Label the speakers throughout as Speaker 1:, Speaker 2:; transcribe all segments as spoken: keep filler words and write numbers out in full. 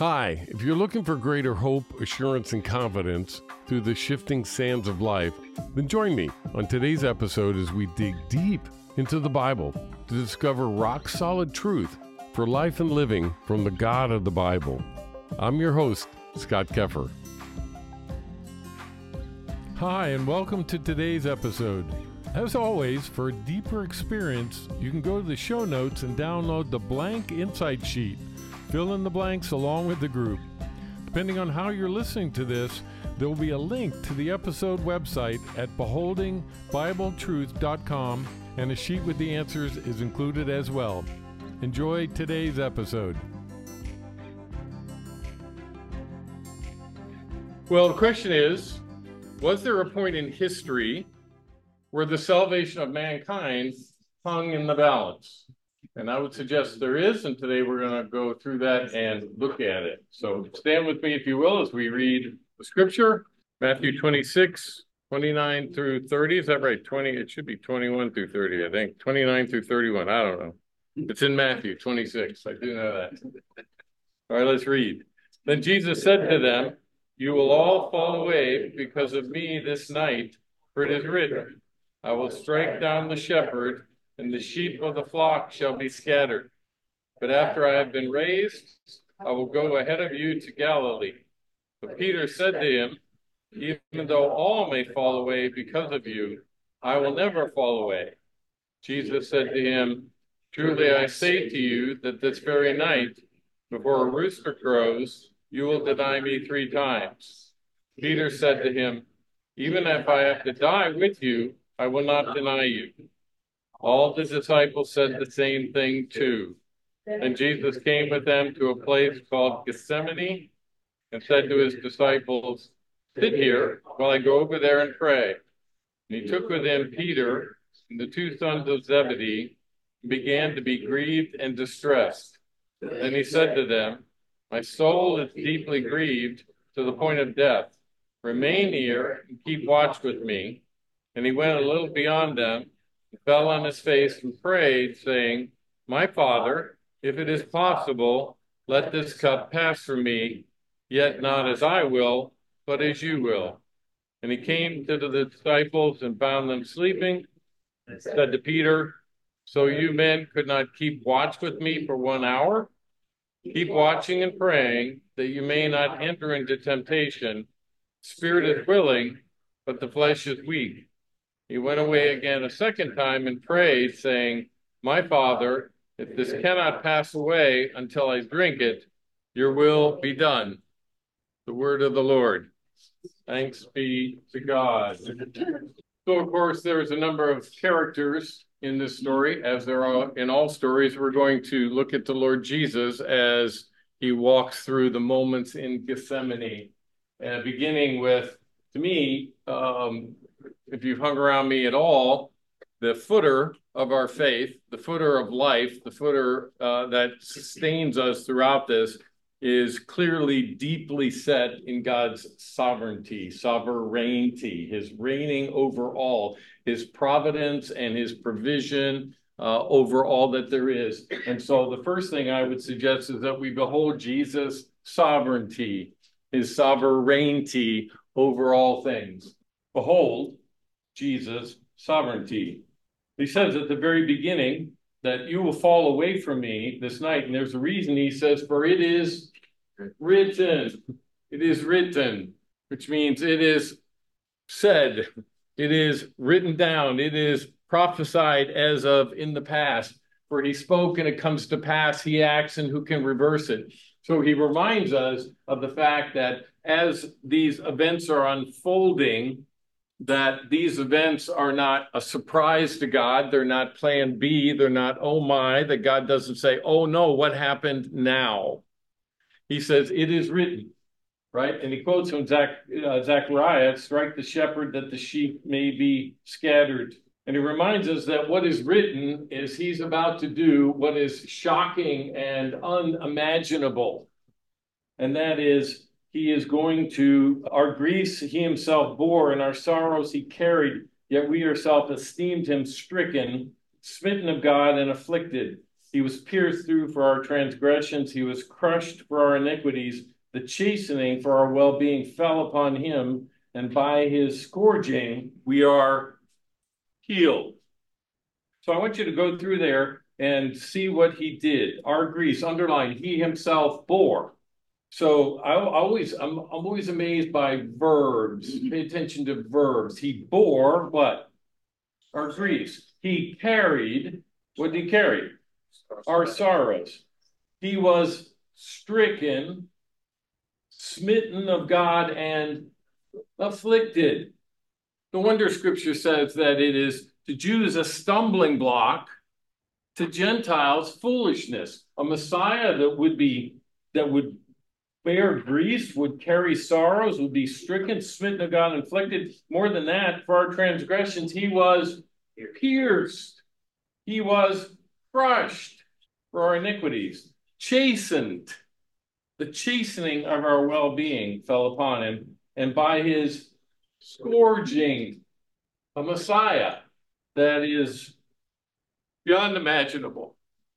Speaker 1: Hi, if you're looking for greater hope, assurance, and confidence through the shifting sands of life, then join me on today's episode as we dig deep into the Bible to discover rock-solid truth for life and living from the God of the Bible. I'm your host, Scott Keffer. Hi, and welcome to today's episode. As always, for a deeper experience, you can go to the show notes and download the blank insight sheet. Fill in the blanks along with the group. Depending on how you're listening to this, there will be a link to the episode website at beholding bible truth dot com, and a sheet with the answers is included as well. Enjoy today's episode. Well, the question is, was there a point in history where the salvation of mankind hung in the balance? And I would suggest there is, and today we're going to go through that and look at it. So stand with me, if you will, as we read the scripture, Matthew twenty-six, twenty-nine through thirty. Is that right? twenty, it should be twenty-one through thirty, I think. twenty-nine through thirty-one, I don't know. It's in Matthew twenty-six, I do know that. All right, let's read. Then Jesus said to them, "You will all fall away because of me this night, for it is written, I will strike down the shepherd, and the sheep of the flock shall be scattered. But after I have been raised, I will go ahead of you to Galilee." But Peter said to him, "Even though all may fall away because of you, I will never fall away." Jesus said to him, "Truly I say to you that this very night, before a rooster crows, you will deny me three times." Peter said to him, "Even if I have to die with you, I will not deny you." All the disciples said the same thing too. And Jesus came with them to a place called Gethsemane and said to his disciples, "Sit here while I go over there and pray." And he took with him Peter and the two sons of Zebedee and began to be grieved and distressed. Then he said to them, "My soul is deeply grieved to the point of death. Remain here and keep watch with me." And he went a little beyond them, fell on his face and prayed, saying, "My Father, if it is possible, let this cup pass from me, yet not as I will, but as you will." And he came to the disciples and found them sleeping, and said to Peter, "So you men could not keep watch with me for one hour? Keep watching and praying, that you may not enter into temptation. Spirit is willing, but the flesh is weak." He went away again a second time and prayed, saying, "My Father, if this cannot pass away until I drink it, your will be done." The word of the Lord. Thanks be to God. So, of course, there's a number of characters in this story. As there are in all stories, we're going to look at the Lord Jesus as he walks through the moments in Gethsemane, uh, beginning with, to me, um, if you've hung around me at all, the footer of our faith, the footer of life, the footer uh, that sustains us throughout this is clearly deeply set in God's sovereignty, sovereignty, his reigning over all, his providence and his provision uh, over all that there is. And so the first thing I would suggest is that we behold Jesus' sovereignty, his sovereignty over all things. Behold Jesus' sovereignty. He says at the very beginning that you will fall away from me this night. And there's a reason. He says, "For it is written." It is written, which means it is said. It is written down. It is prophesied as of in the past. For he spoke and it comes to pass. He acts, and who can reverse it? So he reminds us of the fact that as these events are unfolding, that these events are not a surprise to God. They're not plan B. They're not, oh my, that God doesn't say, "Oh no, what happened now?" He says, "It is written," right? And he quotes from Zach, uh, Zechariah, "Strike the shepherd that the sheep may be scattered." And he reminds us that what is written is he's about to do what is shocking and unimaginable. And that is, he is going to, our griefs he himself bore, and our sorrows he carried, yet we ourselves esteemed him stricken, smitten of God, and afflicted. He was pierced through for our transgressions. He was crushed for our iniquities. The chastening for our well-being fell upon him, and by his scourging, we are healed. So I want you to go through there and see what he did. Our griefs, underline, he himself bore. So I always, I'm, I'm always amazed by verbs. Pay attention to verbs. He bore what? Our griefs. He carried, what did he carry? Our sorrows. He was stricken, smitten of God, and afflicted. No wonder scripture says that it is to Jews a stumbling block, to Gentiles foolishness. A Messiah that would be, that would bear griefs, would carry sorrows, would be stricken, smitten of God, inflicted. More than that, for our transgressions, he was pierced. He was crushed for our iniquities, chastened. The chastening of our well-being fell upon him, and by his scourging, a Messiah that is beyond imaginable.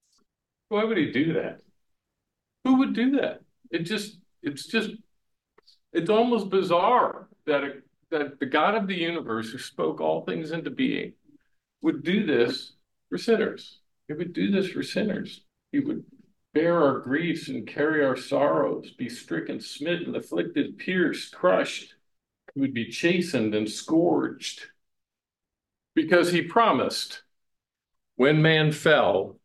Speaker 1: Why would he do that? Who would do that? It just, it's just, it's almost bizarre that, a, that the God of the universe who spoke all things into being would do this for sinners. He would do this for sinners. He would bear our griefs and carry our sorrows, be stricken, smitten, afflicted, pierced, crushed. He would be chastened and scourged because he promised when man fell,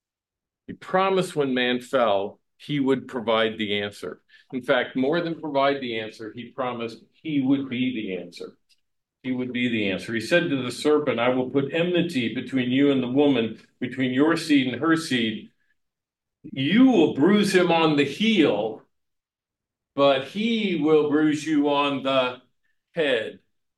Speaker 1: he promised when man fell, he would provide the answer. In fact, more than provide the answer, he promised he would be the answer. He would be the answer. He said to the serpent, I will put enmity between you and the woman, between your seed and her seed. You will bruise him on the heel, but he will bruise you on the head.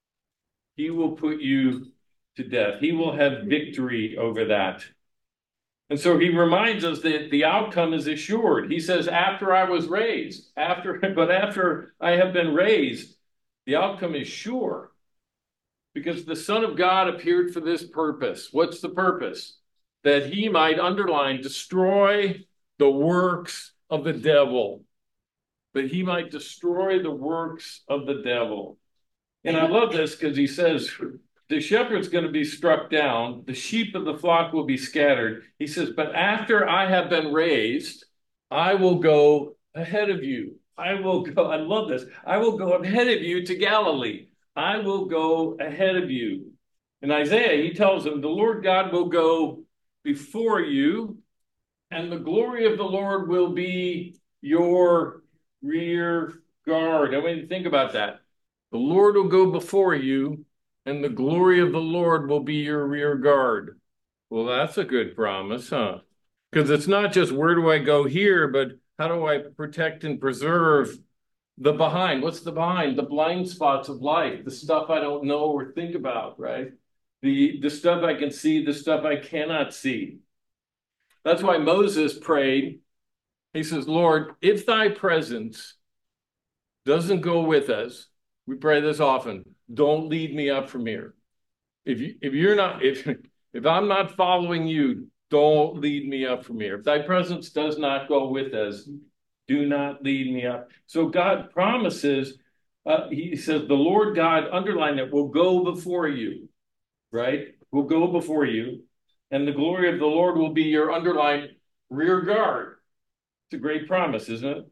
Speaker 1: He will put you to death. He will have victory over that. And so he reminds us that the outcome is assured. He says, after I was raised, after, but after I have been raised, the outcome is sure. Because the Son of God appeared for this purpose. What's the purpose? That he might, underline, destroy the works of the devil. That he might destroy the works of the devil. And I love this because he says, the shepherd's going to be struck down. The sheep of the flock will be scattered. He says, but after I have been raised, I will go ahead of you. I will go, I love this. I will go ahead of you to Galilee. I will go ahead of you. In Isaiah, he tells him, the Lord God will go before you, and the glory of the Lord will be your rear guard. I want you to think about that. The Lord will go before you, and the glory of the Lord will be your rear guard. Well, that's a good promise, huh? Because it's not just where do I go here, but how do I protect and preserve the behind? What's the behind? The blind spots of life, the stuff I don't know or think about, right? The, the stuff I can see, the stuff I cannot see. That's why Moses prayed. He says, Lord, if thy presence doesn't go with us, we pray this often, don't lead me up from here. If you, if you're not, if, if I'm not following you, don't lead me up from here. If thy presence does not go with us, do not lead me up. So God promises, uh, he says, the Lord God, underline it, will go before you, right? Will go before you. And the glory of the Lord will be your, underline, rear guard. It's a great promise, isn't it?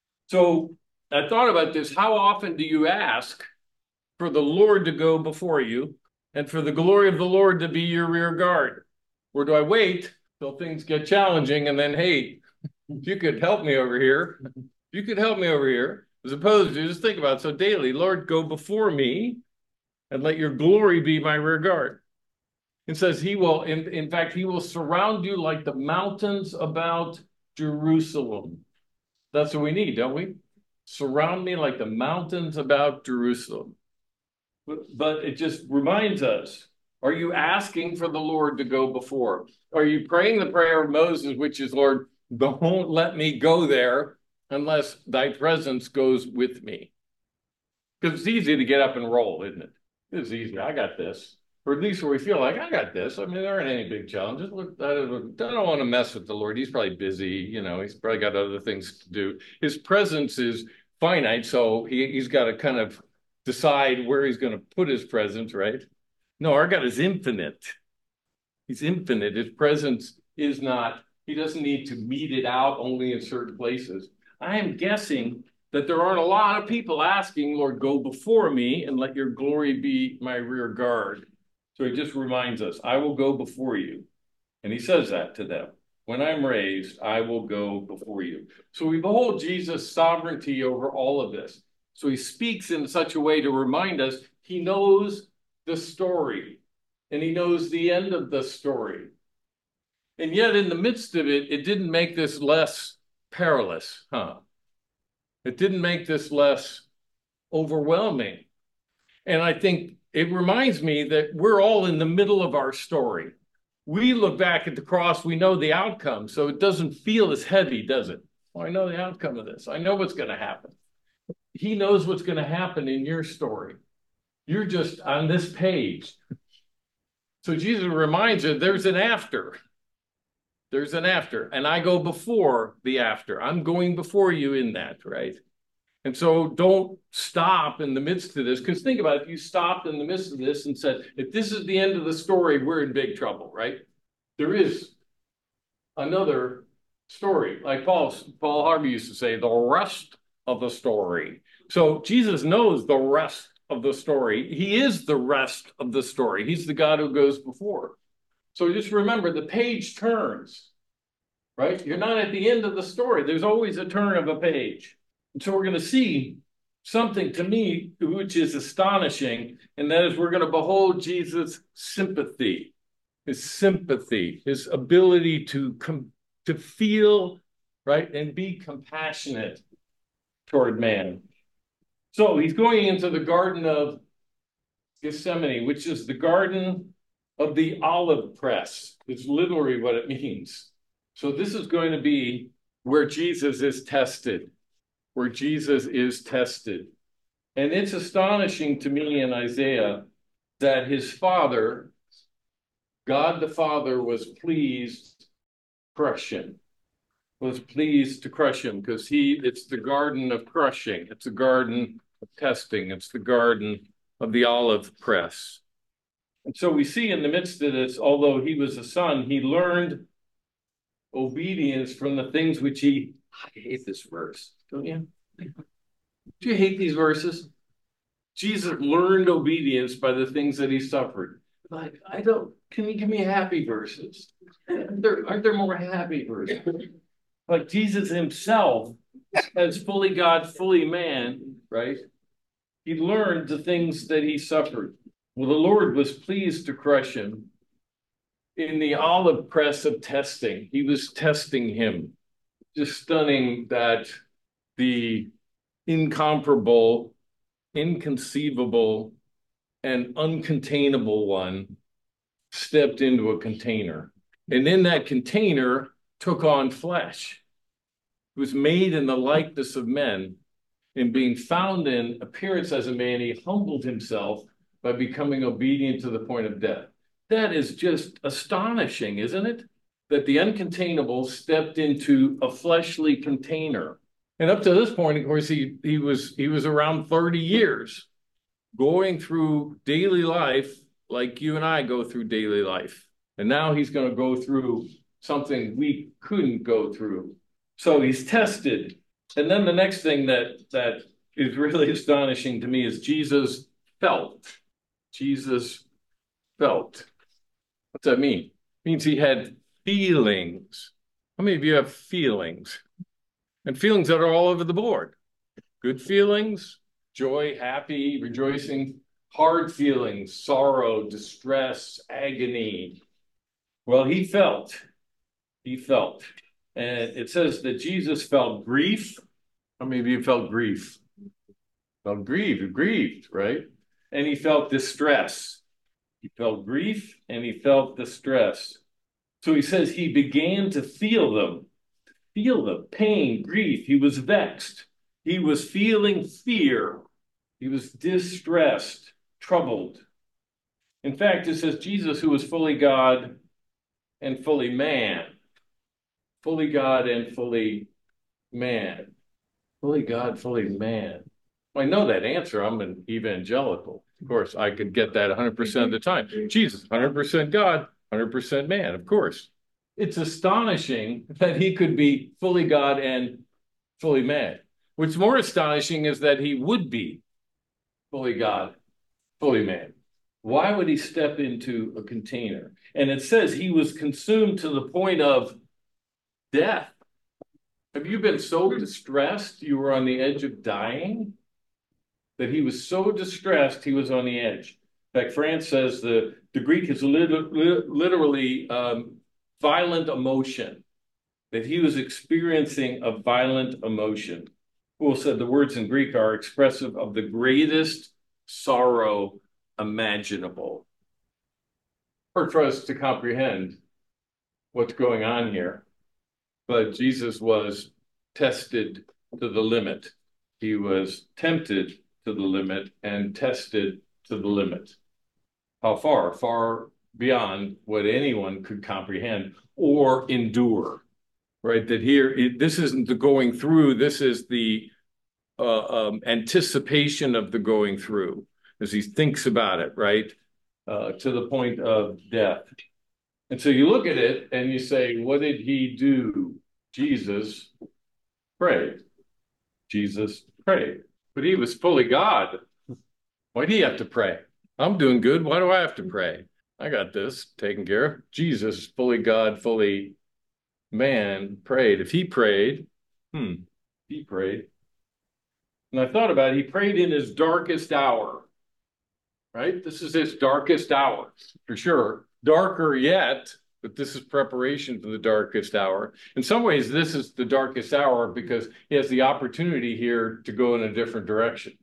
Speaker 1: So I thought about this. How often do you ask for the Lord to go before you and for the glory of the Lord to be your rear guard? Or do I wait till things get challenging and then, hey, if you could help me over here, if you could help me over here, as opposed to just think about it. So daily, Lord, go before me and let your glory be my rear guard. It says he will, in, in fact, he will surround you like the mountains about Jerusalem. That's what we need, don't we? Surround me like the mountains about Jerusalem. But, but it just reminds us, are you asking for the Lord to go before? Are you praying the prayer of Moses, which is, Lord, don't let me go there unless thy presence goes with me? Because it's easy to get up and roll, isn't it? It's easy. I got this. or at least where we feel like, I got this. I mean, there aren't any big challenges. Look, I don't, I don't want to mess with the Lord. He's probably busy. You know, he's probably got other things to do. His presence is finite, so he, he's got to kind of decide where he's going to put his presence, right? No, our God is infinite. He's infinite. His presence is not, he doesn't need to mete it out only in certain places. I am guessing that there aren't a lot of people asking, Lord, go before me and let your glory be my rear guard. So he just reminds us, I will go before you. And he says that to them. When I'm raised, I will go before you. So we behold Jesus' sovereignty over all of this. So he speaks in such a way to remind us he knows the story and he knows the end of the story. And yet in the midst of it, it didn't make this less perilous, huh? It didn't make this less overwhelming. And I think it reminds me that we're all in the middle of our story. We look back at the cross, we know the outcome, so it doesn't feel as heavy, does it? Well, I know the outcome of this. I know what's going to happen. He knows what's going to happen in your story. You're just on this page. So Jesus reminds you there's an after. There's an after, and I go before the after. I'm going before you in that, right? And so don't stop in the midst of this, because think about it, if you stopped in the midst of this and said, if this is the end of the story, we're in big trouble, right? There is another story. Like Paul, Paul Harvey used to say, the rest of the story. So Jesus knows the rest of the story. He is the rest of the story. He's the God who goes before. So just remember, the page turns, right? You're not at the end of the story. There's always a turn of a page. And so we're going to see something to me which is astonishing, and that is we're going to behold Jesus' sympathy, his sympathy, his ability to com- to feel, right, and be compassionate toward man. So he's going into the Garden of Gethsemane, which is the garden of the olive press. It's literally what it means. So this is going to be where Jesus is tested. Where Jesus is tested. And it's astonishing to me in Isaiah that his father, God the Father, was pleased to crush him, was pleased to crush him, because he, it's the garden of crushing, it's the garden of testing, it's the garden of the olive press. And so we see in the midst of this, although he was a son, he learned obedience from the things which he, I hate this verse, don't you? Do you hate these verses? Jesus learned obedience by the things that he suffered. Like, I don't, can you give me happy verses? Aren't there, aren't there more happy verses? Like Jesus himself, as fully God, fully man, right? He learned the things that he suffered. Well, the Lord was pleased to crush him in the olive press of testing. He was testing him. Just stunning that the incomparable, inconceivable, and uncontainable one stepped into a container. And in that container took on flesh. It was made in the likeness of men. And being found in appearance as a man, he humbled himself by becoming obedient to the point of death. That is just astonishing, isn't it? That the uncontainable stepped into a fleshly container. And up to this point, of course, he, he was he was around thirty years going through daily life like you and I go through daily life. And now he's going to go through something we couldn't go through. So he's tested. And then the next thing that, that is really astonishing to me is Jesus felt. Jesus felt. What's that mean? It means he had feelings. How many of you have feelings? And feelings that are all over the board. Good feelings, joy, happy, rejoicing. Hard feelings, sorrow, distress, agony. Well, he felt. He felt. And it says that Jesus felt grief. How many of you felt grief? Felt grieved, grieved, right? And he felt distress. He felt grief and he felt distress. So he says he began to feel them. Feel the pain, grief. He was vexed. He was feeling fear. He was distressed, troubled. In fact, it says Jesus, who was fully God and fully man. Fully God and fully man. Fully God, fully man. Well, I know that answer. I'm an evangelical. Of course, I could get that one hundred percent of the time. Jesus, one hundred percent God, one hundred percent man, of course. It's astonishing that he could be fully God and fully man. What's more astonishing is that he would be fully God, fully man. Why would he step into a container? And it says he was consumed to the point of death. Have you been so distressed you were on the edge of dying? That he was so distressed he was on the edge. In fact, France says the, the Greek is lit literally um, violent emotion, that he was experiencing a violent emotion. Poole said the words in Greek are expressive of the greatest sorrow imaginable. Hard for us to comprehend what's going on here, but Jesus was tested to the limit. He was tempted to the limit and tested to the limit. How far? Far beyond what anyone could comprehend or endure, right? That here, it, this isn't the going through, this is the uh, um, anticipation of the going through as he thinks about it, right? Uh, to the point of death. And so you look at it and you say, what did he do? Jesus prayed. Jesus prayed. But he was fully God. Why do you have to pray? I'm doing good. Why do I have to pray? I got this taken care of. Jesus, fully God, fully man, prayed. If he prayed, hmm, he prayed. And I thought about it, he prayed in his darkest hour, right? This is his darkest hour, for sure. Darker yet, but this is preparation for the darkest hour. In some ways, this is the darkest hour because he has the opportunity here to go in a different direction.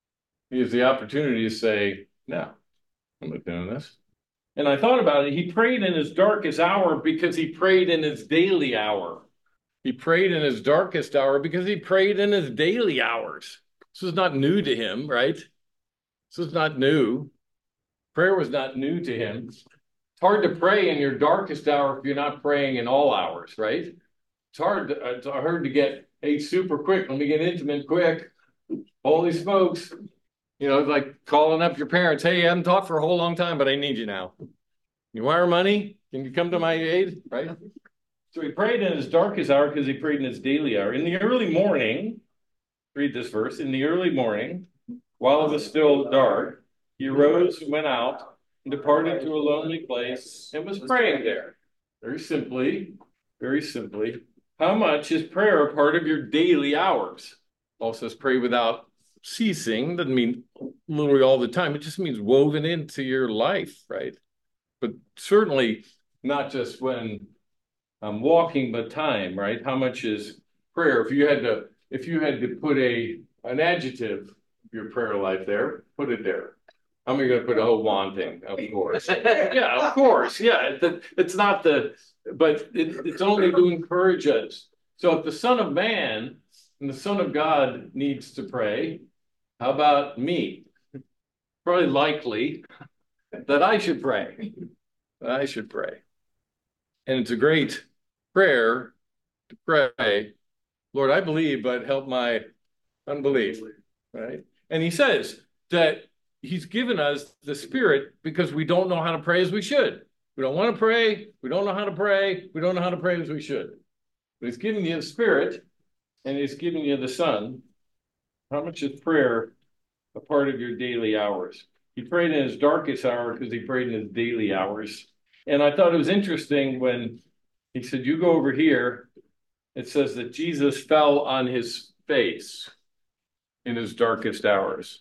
Speaker 1: He has the opportunity to say, no, I'm not doing this. And I thought about it. He prayed in his darkest hour because he prayed in his daily hour. He prayed in his darkest hour because he prayed in his daily hours. This was not new to him, right? This was not new. Prayer was not new to him. It's hard to pray in your darkest hour if you're not praying in all hours, right? It's hard to, it's hard to get, hey, super quick. Let me get intimate quick. Holy smokes. You know, it's like calling up your parents. Hey, I haven't talked for a whole long time, but I need you now. You wire money? Can you come to my aid? Right? So he prayed in his darkest hour because he prayed in his daily hour. In the early morning, read this verse, in the early morning, while it was still dark, he arose and went out and departed to a lonely place and was praying there. Very simply, very simply. How much is prayer a part of your daily hours? Paul says pray without ceasing. Doesn't mean literally all the time. It just means woven into your life, right? But certainly not just when I'm walking, but time, right? How much is prayer? If you had to, if you had to put a an adjective of your prayer life there, put it there. How am I going to put, oh, wanting, of course. Yeah, of course. Yeah, it, it's not the, but it, it's only to encourage us. So if the Son of Man and the Son of God needs to pray, how about me? Probably likely that I should pray. That I should pray. And it's a great prayer to pray, Lord, I believe, but help my unbelief, right? And he says that he's given us the Spirit because we don't know how to pray as we should. We don't want to pray. We don't know how to pray. We don't know how to pray as we should. But he's giving you the Spirit and he's giving you the Son. How much is prayer a part of your daily hours? He prayed in his darkest hour because he prayed in his daily hours. And I thought it was interesting when he said, you go over here. It says that Jesus fell on his face in his darkest hours.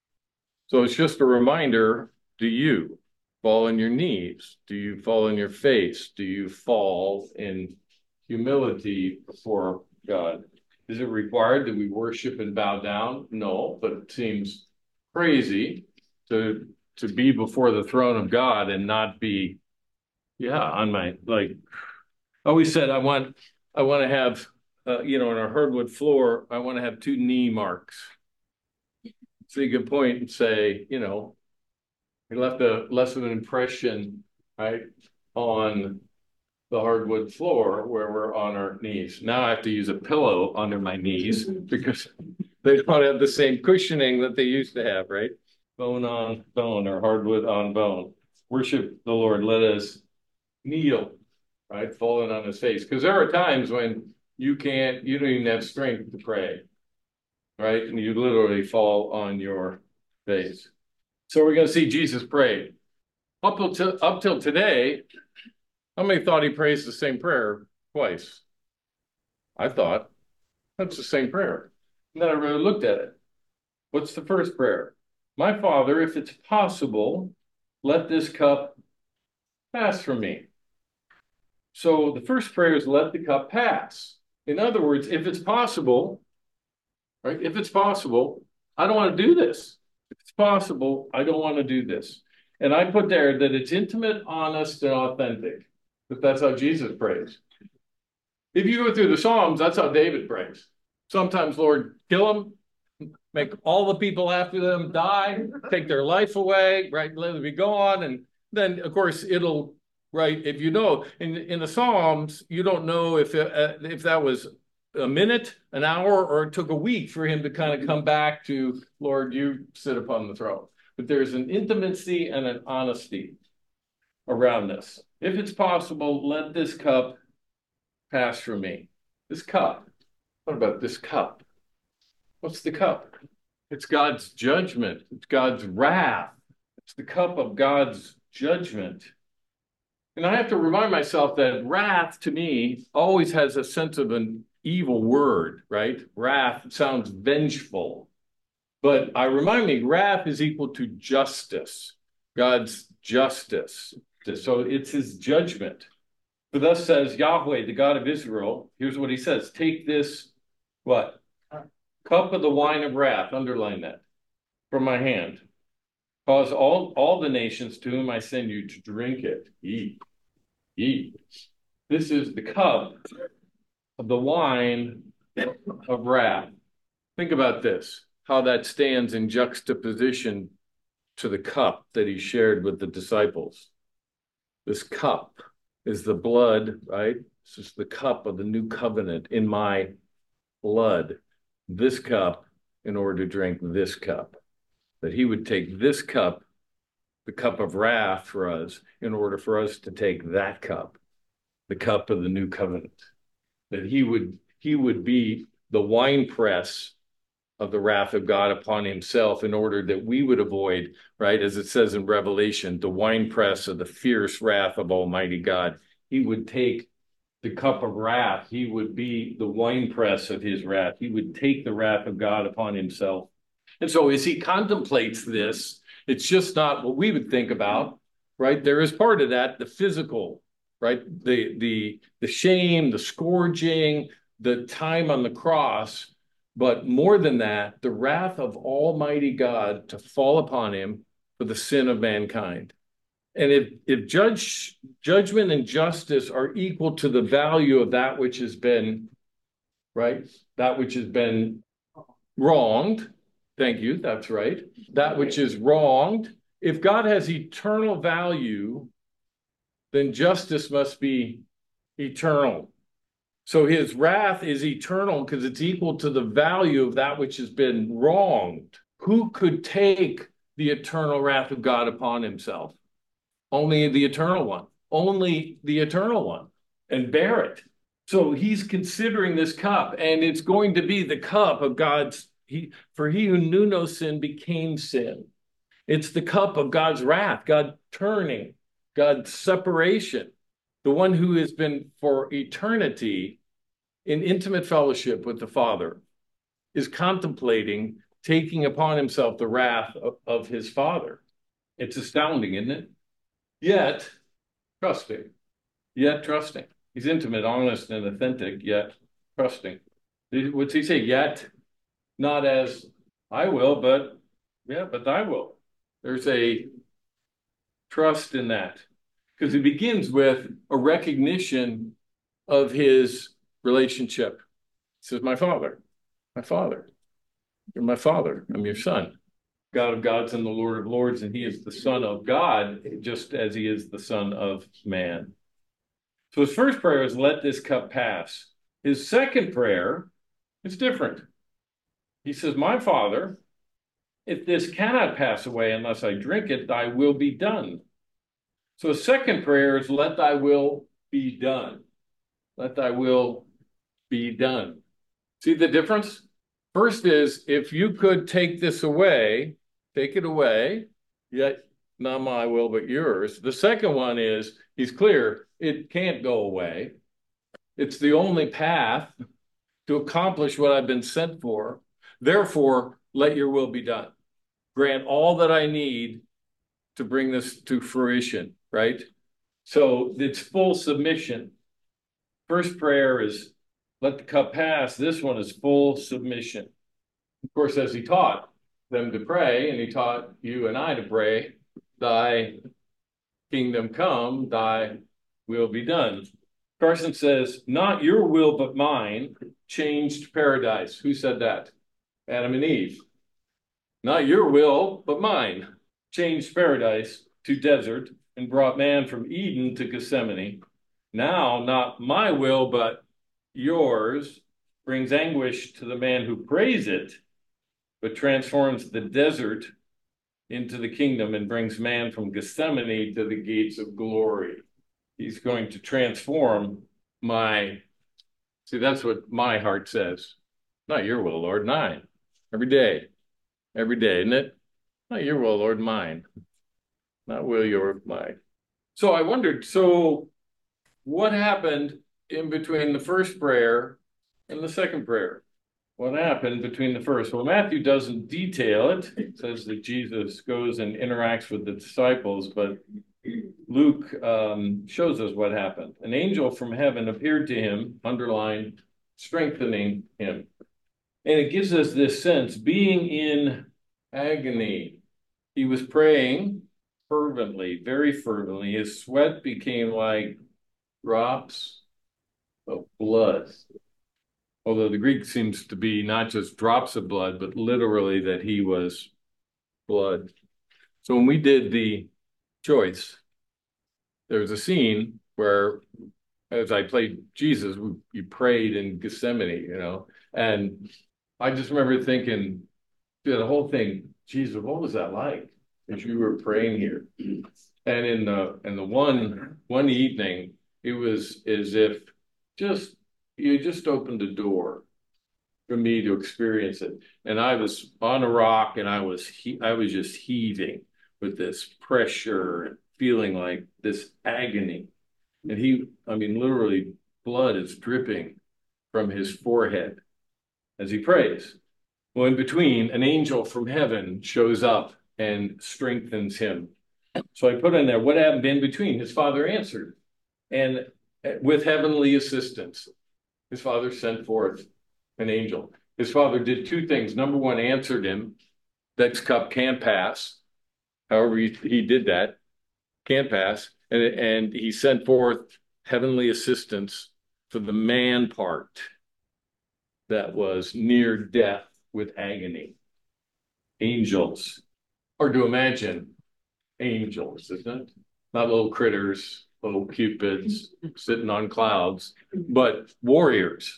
Speaker 1: So it's just a reminder, do you fall on your knees? Do you fall on your face? Do you fall in humility before God? Is it required that we worship and bow down? No, but it seems crazy to to be before the throne of God and not be, yeah, on my, like, I always said, I want, I want to have, uh, you know, on a hardwood floor, I want to have two knee marks. So you can point and say, you know, He left a less of an impression, right, on the hardwood floor where we're on our knees. Now I have to use a pillow under my knees because they don't have the same cushioning that they used to have, right? Bone on bone or hardwood on bone. Worship the Lord. Let us kneel, right? Falling on his face. Because there are times when you can't, you don't even have strength to pray, right? And you literally fall on your face. So we're going to see Jesus pray. Up till, up till today, how many thought he prays the same prayer twice? I thought that's the same prayer. And then I really looked at it. What's the first prayer? My Father, if it's possible, let this cup pass from me. So the first prayer is let the cup pass. In other words, if it's possible, right? If it's possible, I don't want to do this. If it's possible, I don't want to do this. And I put there that it's intimate, honest, and authentic. But that's how Jesus prays. If you go through the Psalms, that's how David prays. Sometimes, Lord, kill them, make all the people after them die, take their life away, right? Let me go on. And then, of course, it'll, right, if you know, in, in the Psalms, you don't know if, it, uh, if that was a minute, an hour, or it took a week for him to kind of come back to, Lord, you sit upon the throne. But there's an intimacy and an honesty around this. If it's possible, let this cup pass from me. This cup. What about this cup? What's the cup? It's God's judgment. It's God's wrath. It's the cup of God's judgment. And I have to remind myself that wrath to me always has a sense of an evil word, right? Wrath sounds vengeful. But I remind me, wrath is equal to justice, God's justice. So it's his judgment. For thus says Yahweh, the God of Israel, here's what he says, take this, what? Cup of the wine of wrath, underline that, from my hand. Cause all, all the nations to whom I send you to drink it. Eat, eat. This is the cup of the wine of wrath. Think about this, how that stands in juxtaposition to the cup that he shared with the disciples. This cup is the blood, right? This is the cup of the new covenant in my blood. This cup in order to drink this cup. That he would take this cup, the cup of wrath for us, in order for us to take that cup, the cup of the new covenant. That he would, he would be the winepress of the wrath of God upon himself in order that we would avoid, right, as it says in Revelation, the winepress of the fierce wrath of Almighty God. He would take the cup of wrath. He would be the winepress of his wrath. He would take the wrath of God upon himself. And so as he contemplates this, it's just not what we would think about, right? There is part of that, the physical, right? The, the, the shame, the scourging, the time on the cross. But more than that, the wrath of Almighty God to fall upon him for the sin of mankind. And if, if judge, judgment and justice are equal to the value of that which has been, right, that which has been wronged, thank you, that's right, that which is wronged, if God has eternal value, then justice must be eternal. So his wrath is eternal because it's equal to the value of that which has been wronged. Who could take the eternal wrath of God upon himself? Only the eternal one. Only the eternal one. And bear it. So he's considering this cup, and it's going to be the cup of God's, he, for he who knew no sin became sin. It's the cup of God's wrath, God turning, God's separation. The one who has been for eternity in intimate fellowship with the Father is contemplating taking upon himself the wrath of, of his Father. It's astounding, isn't it? Yet trusting, yet trusting. He's intimate, honest, and authentic, yet trusting. What's he say? Yet, not as I will, but yeah, but thy will. There's a trust in that. Because it begins with a recognition of his relationship. He says, my father, my father, you're my father, I'm your son. God of gods and the Lord of lords, and he is the Son of God, just as he is the Son of man. So his first prayer is, let this cup pass. His second prayer is different. He says, my Father, if this cannot pass away unless I drink it, thy will be done. So his second prayer is, let thy will be done. Let thy will be done. See the difference? First is, if you could take this away, take it away, yet not my will, but yours. The second one is, he's clear, it can't go away. It's the only path to accomplish what I've been sent for. Therefore, let your will be done. Grant all that I need to bring this to fruition, right? So it's full submission. First prayer is, let the cup pass. This one is full submission. Of course, as he taught them to pray, and he taught you and I to pray, thy kingdom come, thy will be done. Carson says, not your will, but mine changed paradise. Who said that? Adam and Eve. Not your will, but mine changed paradise to desert and brought man from Eden to Gethsemane. Now, not my will, but yours brings anguish to the man who prays it, but transforms the desert into the kingdom and brings man from Gethsemane to the gates of glory. He's going to transform my, see, that's what my heart says. Not your will, Lord, mine. Every day, every day, isn't it? Not your will, Lord, mine. Not will, your, mine. So I wondered, so what happened in between the first prayer and the second prayer? What happened between the first? Well, Matthew doesn't detail it. It says that Jesus goes and interacts with the disciples, but Luke um, shows us what happened. An angel from heaven appeared to him, underlined, strengthening him. And it gives us this sense, being in agony. He was praying fervently, very fervently. His sweat became like drops of blood. Although the Greek seems to be not just drops of blood, but literally that he was blood. So when we did the choice, there was a scene where, as I played Jesus, we, you prayed in Gethsemane, you know, and I just remember thinking, through the whole thing, Jesus, what was that like as you were praying here? And in the in the one one evening, it was as if just you just opened a door for me to experience it. And I was on a rock, and I was he I was just heaving with this pressure and feeling like this agony. And he, I mean, literally, blood is dripping from his forehead as he prays. Well, in between, an angel from heaven shows up and strengthens him. So I put in there, what happened in between? His father answered, and with heavenly assistance, his father sent forth an angel. His father did two things. Number one, answered him, that cup can pass. However, he, he did that, can pass. And, and he sent forth heavenly assistance for the man part that was near death with agony. Angels, or to imagine angels, isn't it? Not little critters, little cupids sitting on clouds, but warriors,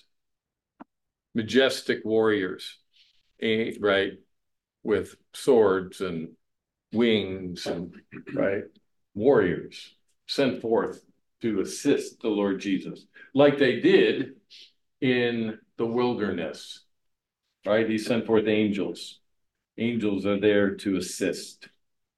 Speaker 1: majestic warriors, right? With swords and wings and, right? Warriors sent forth to assist the Lord Jesus, like they did in the wilderness, right? He sent forth angels. Angels are there to assist.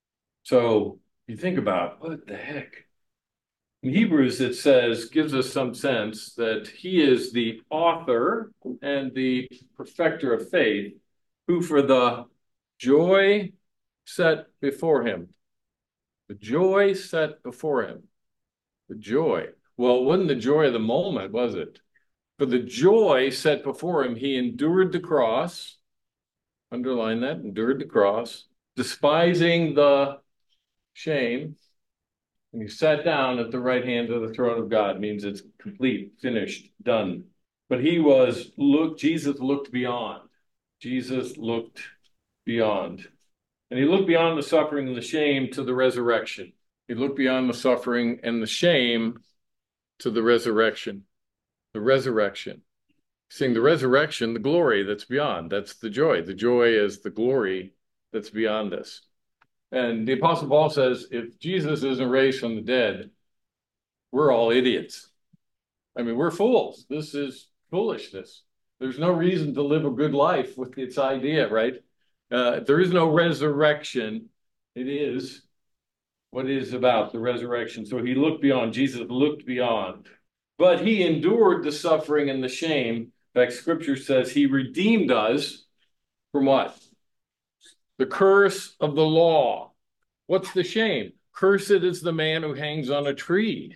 Speaker 1: So you think about, what the heck? In Hebrews, it says, gives us some sense that he is the author and the perfecter of faith, who for the joy set before him, the joy set before him, the joy. Well, it wasn't the joy of the moment, was it? For the joy set before him, he endured the cross, underline that, endured the cross, despising the shame, and he sat down at the right hand of the throne of God. It means it's complete, finished, done. But he was, look, Jesus looked beyond. Jesus looked beyond. And he looked beyond the suffering and the shame to the resurrection. He looked beyond the suffering and the shame to the resurrection. The resurrection. Seeing the resurrection, the glory that's beyond. That's the joy. The joy is the glory that's beyond this. And the Apostle Paul says, if Jesus isn't raised from the dead, we're all idiots. I mean, we're fools. This is foolishness. There's no reason to live a good life with its idea, right? Uh, there is no resurrection. It is what it is about, the resurrection. So he looked beyond. Jesus looked beyond. But he endured the suffering and the shame. In fact, Scripture says he redeemed us from what? The curse of the law. What's the shame? Cursed is the man who hangs on a tree.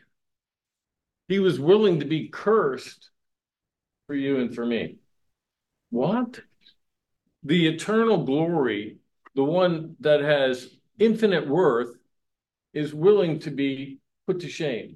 Speaker 1: He was willing to be cursed for you and for me. What? The eternal glory, the one that has infinite worth, is willing to be put to shame.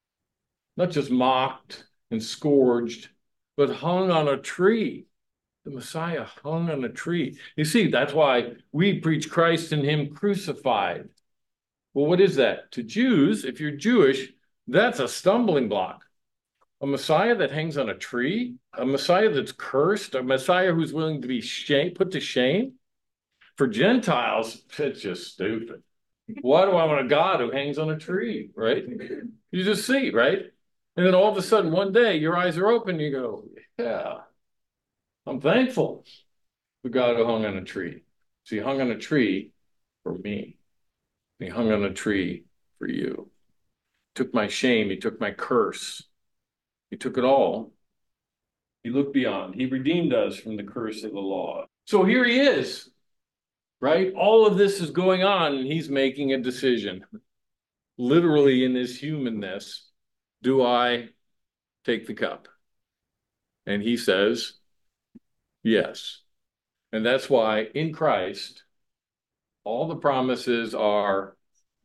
Speaker 1: Not just mocked and scourged, but hung on a tree. The Messiah hung on a tree. You see, that's why we preach Christ and him crucified. Well, what is that? To Jews, if you're Jewish, that's a stumbling block. A Messiah that hangs on a tree, a Messiah that's cursed, a Messiah who's willing to be shame, put to shame. For Gentiles, it's just stupid. Why do I want a God who hangs on a tree, right? You just see, right? And then all of a sudden, one day, your eyes are open, you go, yeah, I'm thankful for God who hung on a tree. So he hung on a tree for me. He hung on a tree for you. He took my shame, he took my curse. He took it all. He looked beyond. He redeemed us from the curse of the law. So here he is, right? All of this is going on, and he's making a decision. Literally in his humanness, do I take the cup? And he says, yes. And that's why in Christ, all the promises are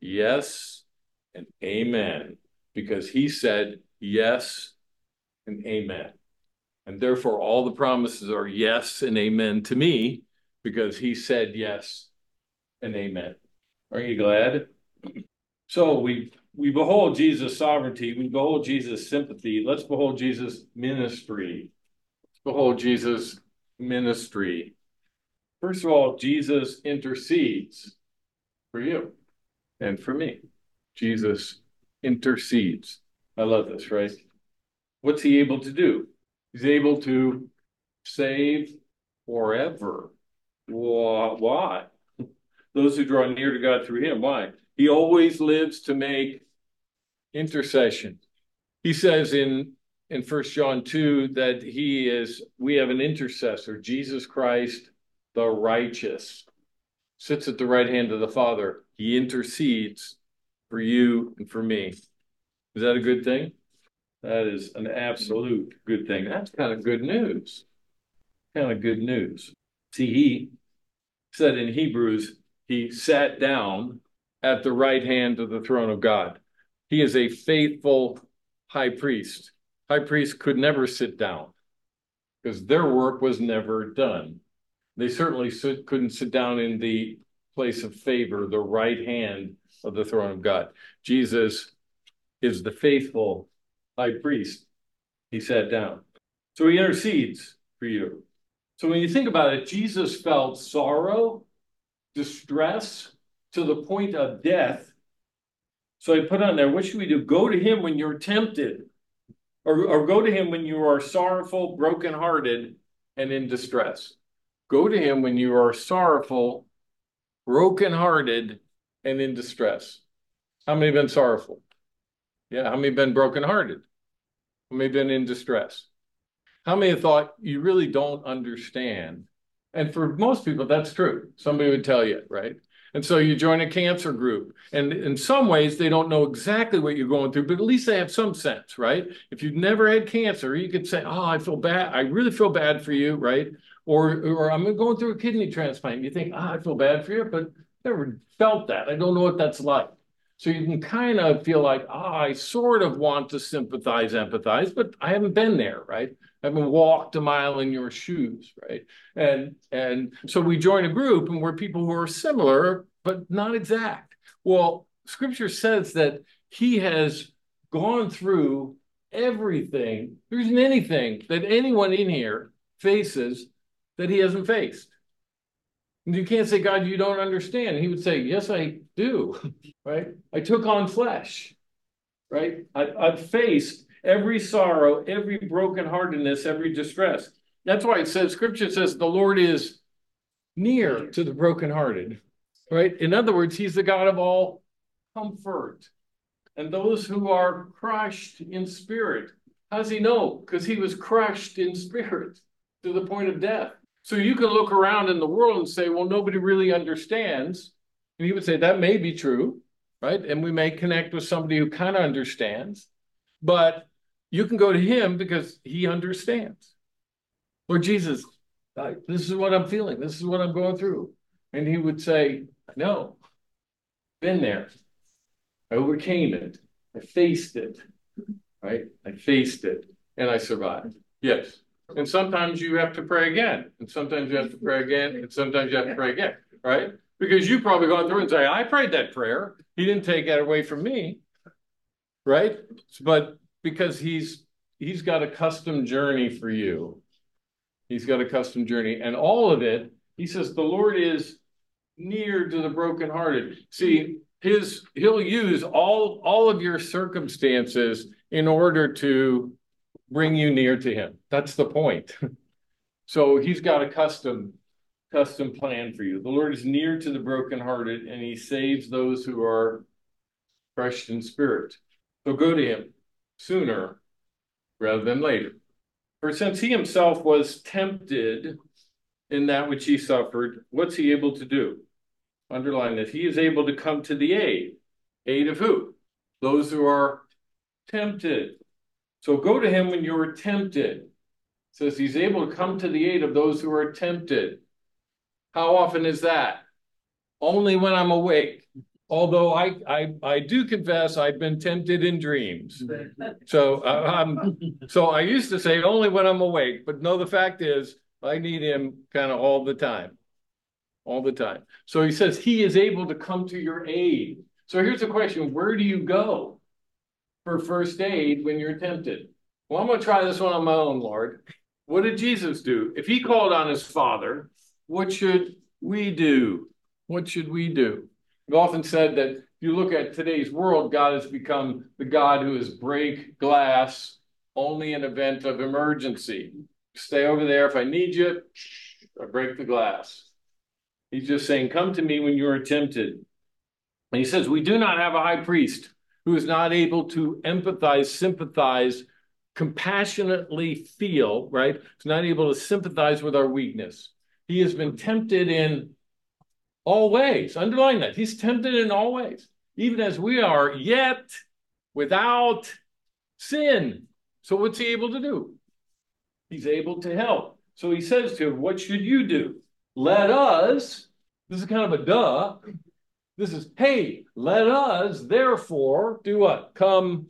Speaker 1: yes and amen, because he said yes and amen. And therefore, all the promises are yes and amen to me, because he said yes and amen. Are you glad? So we we behold Jesus' sovereignty. We behold Jesus' sympathy. Let's behold Jesus' ministry. Let's behold Jesus' ministry. First of all, Jesus intercedes for you and for me. Jesus intercedes. I love this, right? What's he able to do? He's able to save forever. Why? Those who draw near to God through him. Why? He always lives to make intercession. He says in, in First John two that he is, we have an intercessor, Jesus Christ, the righteous, sits at the right hand of the Father. He intercedes for you and for me. Is that a good thing? That is an absolute good thing. That's kind of good news. Kind of good news. See, he said in Hebrews, he sat down at the right hand of the throne of God. He is a faithful high priest. High priests could never sit down because their work was never done. They certainly couldn't sit down in the place of favor, the right hand of the throne of God. Jesus is the faithful high priest. He sat down. So he intercedes for you. So when you think about it, Jesus felt sorrow, distress to the point of death. So I put on there, what should we do? Go to him when you're tempted, or, or go to him when you are sorrowful, brokenhearted, and in distress. Go to him when you are sorrowful, brokenhearted, and in distress. How many have been sorrowful? Yeah, how many have been brokenhearted? How many have been in distress? How many have thought you really don't understand? And for most people, that's true. Somebody would tell you, right? And so you join a cancer group. And in some ways, they don't know exactly what you're going through, but at least they have some sense, right? If you've never had cancer, you could say, oh, I feel bad. I really feel bad for you, right? Or, or I'm going through a kidney transplant. You think, oh, I feel bad for you, but never felt that. I don't know what that's like. So you can kind of feel like, ah, I sort of want to sympathize, empathize, but I haven't been there, right? I haven't walked a mile in your shoes, right? And and so we join a group and we're people who are similar, but not exact. Well, Scripture says that he has gone through everything. There isn't anything that anyone in here faces that he hasn't faced. And you can't say, God, you don't understand. He would say, yes, I do, right? I took on flesh, right? I, I've faced every sorrow, every brokenheartedness, every distress. That's why it says, Scripture says, the Lord is near to the brokenhearted, right? In other words, he's the God of all comfort. And those who are crushed in spirit. How does he know? Because he was crushed in spirit to the point of death. So you can look around in the world and say, well, nobody really understands. And he would say, that may be true, right? And we may connect with somebody who kind of understands. But you can go to him because he understands. Lord Jesus, I, this is what I'm feeling. This is what I'm going through. And he would say, no, been there. I overcame it. I faced it, right? I faced it and I survived. Yes. And sometimes you have to pray again. And sometimes you have to pray again. And sometimes you have to pray again, right? Because you've probably gone through and say, I prayed that prayer. He didn't take that away from me, right? But because he's he's got a custom journey for you. He's got a custom journey. And all of it, he says, the Lord is near to the brokenhearted. See, his he'll use all, all of your circumstances in order to bring you near to him. That's the point. So he's got a custom, custom plan for you. The Lord is near to the brokenhearted, and he saves those who are crushed in spirit. So go to him sooner rather than later. For since he himself was tempted in that which he suffered, what's he able to do? Underline this. He is able to come to the aid. Aid of who? Those who are tempted. So go to him when you're tempted. It says he's able to come to the aid of those who are tempted. How often is that? Only when I'm awake. Although I I, I do confess I've been tempted in dreams. So uh, I'm, so I used to say only when I'm awake, but no, the fact is I need him kind of all the time. All the time. So he says he is able to come to your aid. So here's the question. Where do you go for first aid when you're tempted? Well, I'm going to try this one on my own, Lord. What did Jesus do? If he called on his Father, what should we do? What should we do? I've often said that if you look at today's world, God has become the God who is break glass only in event of emergency. Stay over there. If I need you, I break the glass. He's just saying, come to me when you are tempted. And he says, we do not have a high priest who is not able to empathize, sympathize, compassionately feel, right? He's not able to sympathize with our weakness. He has been tempted in all ways. Underline that. He's tempted in all ways, even as we are, yet without sin. So what's he able to do? He's able to help. So he says to him, what should you do? Let us, this is kind of a duh. This is, hey, let us therefore do what? Come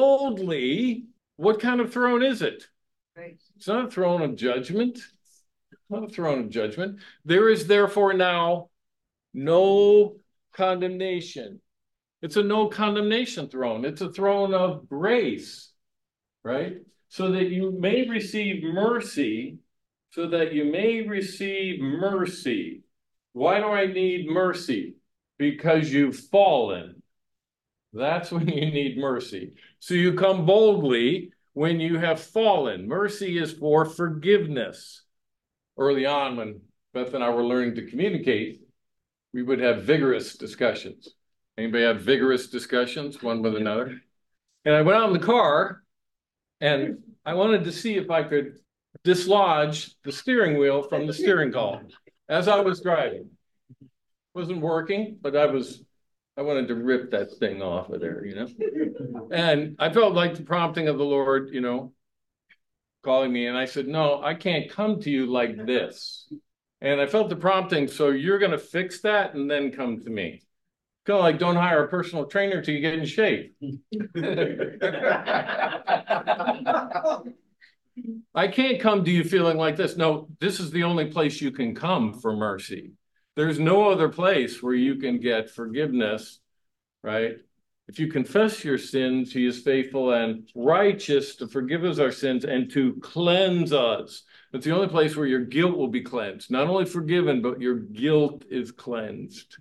Speaker 1: boldly. What kind of throne is it? It's not a throne of judgment. It's not a throne of judgment. There is therefore now no condemnation. It's a no condemnation throne. It's a throne of grace, right? So that you may receive mercy, so that you may receive mercy. Why do I need mercy? Because you've fallen. That's when you need mercy. So you come boldly when you have fallen. Mercy is for forgiveness. Early on, when Beth and I were learning to communicate, we would have vigorous discussions. Anybody have vigorous discussions one with another? And I went out in the car and I wanted to see if I could dislodge the steering wheel from the steering column as I was driving. It wasn't working, but I was, I wanted to rip that thing off of there, you know? And I felt like the prompting of the Lord, you know, calling me. And I said, no, I can't come to you like this. And I felt the prompting, so you're going to fix that and then come to me. Kind of like don't hire a personal trainer till you get in shape. I can't come to you feeling like this. No, this is the only place you can come for mercy. There's no other place where you can get forgiveness, right? If you confess your sins, he is faithful and righteous to forgive us our sins and to cleanse us. It's the only place where your guilt will be cleansed. Not only forgiven, but your guilt is cleansed.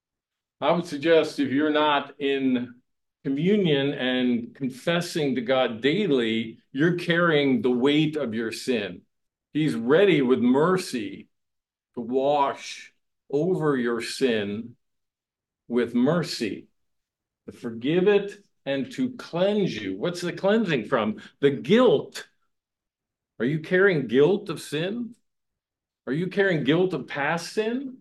Speaker 1: I would suggest if you're not in communion and confessing to God daily, you're carrying the weight of your sin. He's ready with mercy to wash over your sin with mercy, to forgive it and to cleanse you. What's the cleansing from? The guilt. Are you carrying guilt of sin? Are you carrying guilt of past sin?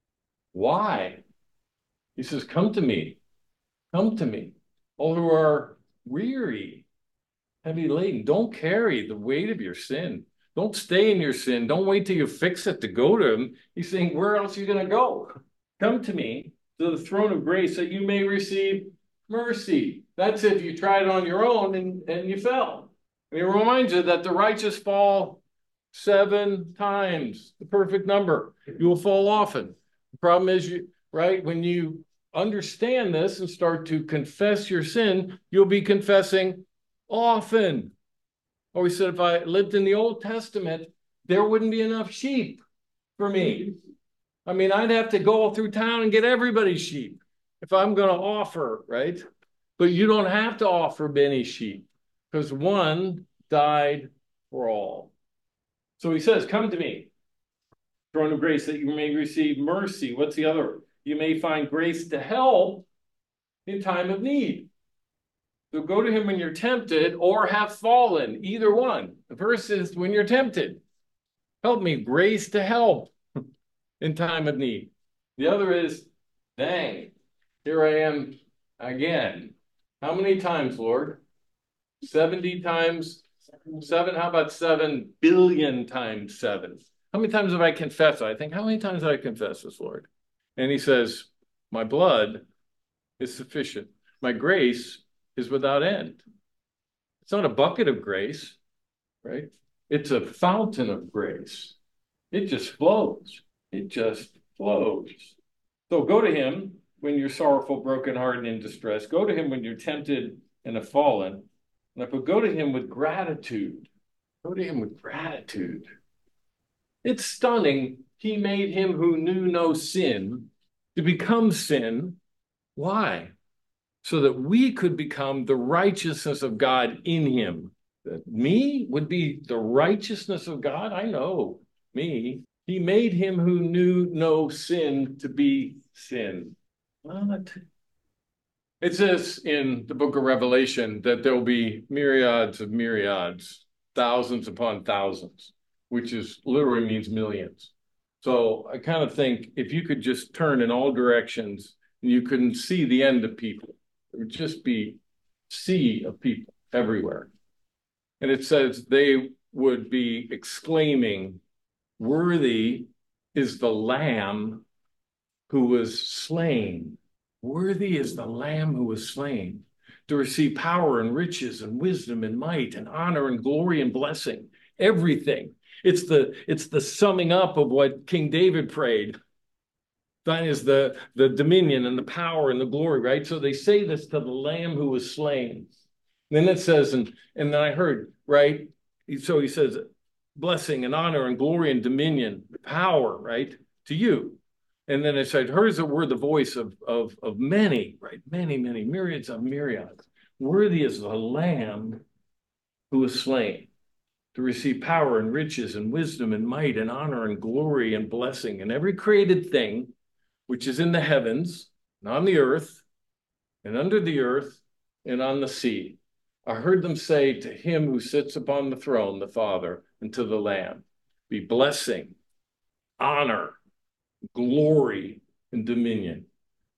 Speaker 1: Why? He says, come to me. Come to me. All who are weary, heavy laden. Don't carry the weight of your sin. Don't stay in your sin. Don't wait till you fix it to go to him. He's saying, where else are you going to go? Come to me, to the throne of grace, that you may receive mercy. That's if you tried it on your own and, and you fell. And he reminds you that the righteous fall seven times, the perfect number. You will fall often. The problem is, you right, when you understand this and start to confess your sin, you'll be confessing often. Or we said, if I lived in the Old Testament, there wouldn't be enough sheep for me. I mean, I'd have to go through town and get everybody's sheep if I'm going to offer, right? But you don't have to offer many sheep because one died for all. So he says, come to me, throne of grace, that you may receive mercy. What's the other? You may find grace to help in time of need. So go to him when you're tempted or have fallen, either one. The first is when you're tempted. Help me, grace to help in time of need. The other is, dang, here I am again. How many times, Lord? seventy times seven? How about seven billion times seven? How many times have I confessed? I think, how many times have I confessed this, Lord? And he says, my blood is sufficient. My grace is without end. It's not a bucket of grace, right? It's a fountain of grace. It just flows. It just flows. So go to him when you're sorrowful, brokenhearted, and in distress. Go to him when you're tempted and have fallen. And I put, go to him with gratitude. Go to him with gratitude. It's stunning. He made him who knew no sin to become sin. Why? So that we could become the righteousness of God in him. That me would be the righteousness of God? I know me. He made him who knew no sin to be sin. What? It says in the book of Revelation that there will be myriads of myriads, thousands upon thousands, which is literally means millions. So I kind of think if you could just turn in all directions and you couldn't see the end of people, it would just be sea of people everywhere. And it says they would be exclaiming, worthy is the Lamb who was slain. Worthy is the Lamb who was slain to receive power and riches and wisdom and might and honor and glory and blessing. Everything. It's the, it's the summing up of what King David prayed. Thine is the, the dominion and the power and the glory, right? So they say this to the Lamb who was slain. And then it says, and, and then I heard, right? So he says, blessing and honor and glory and dominion, power, right? To you. And then it said, hers were the voice of, of, of many, right? Many, many, myriads of myriads. Worthy is the Lamb who was slain to receive power and riches and wisdom and might and honor and glory and blessing and every created thing which is in the heavens and on the earth and under the earth and on the sea. I heard them say to him who sits upon the throne, the Father, and to the Lamb, be blessing, honor, glory, and dominion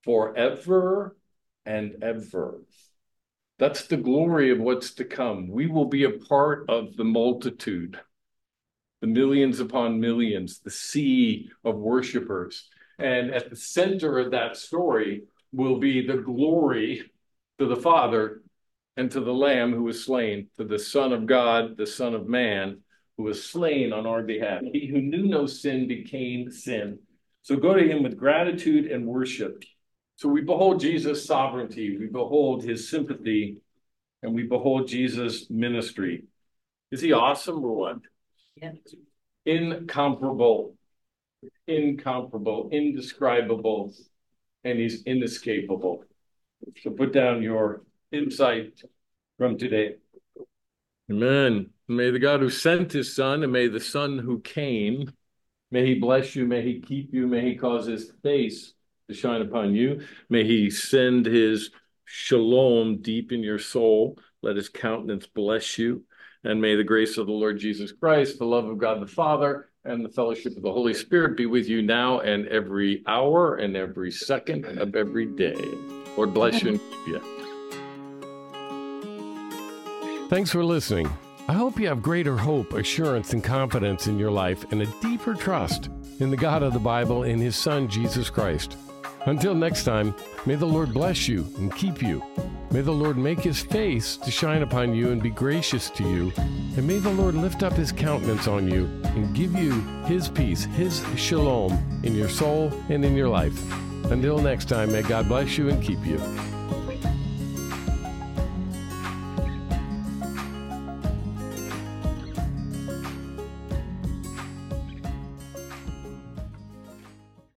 Speaker 1: forever and ever. That's the glory of what's to come. We will be a part of the multitude, the millions upon millions, the sea of worshipers. And at the center of that story will be the glory to the Father and to the Lamb who was slain, to the Son of God, the Son of Man, who was slain on our behalf. He who knew no sin became sin. So go to him with gratitude and worship. So we behold Jesus' sovereignty, we behold his sympathy, and we behold Jesus' ministry. Is he awesome or what?
Speaker 2: Yeah.
Speaker 1: Incomparable, incomparable, indescribable, and he's inescapable. So put down your insight from today. Amen. May the God who sent his Son, and may the Son who came, may he bless you, may he keep you, may he cause his face to shine upon you. May he send his shalom deep in your soul. Let his countenance bless you. And may the grace of the Lord Jesus Christ, the love of God the Father, and the fellowship of the Holy Spirit be with you now and every hour and every second of every day. Lord bless you and keep you.
Speaker 3: Thanks for listening. I hope you have greater hope, assurance, and confidence in your life and a deeper trust in the God of the Bible and his Son, Jesus Christ. Until next time, may the Lord bless you and keep you. May the Lord make his face to shine upon you and be gracious to you. And may the Lord lift up his countenance on you and give you his peace, his shalom in your soul and in your life. Until next time, may God bless you and keep you.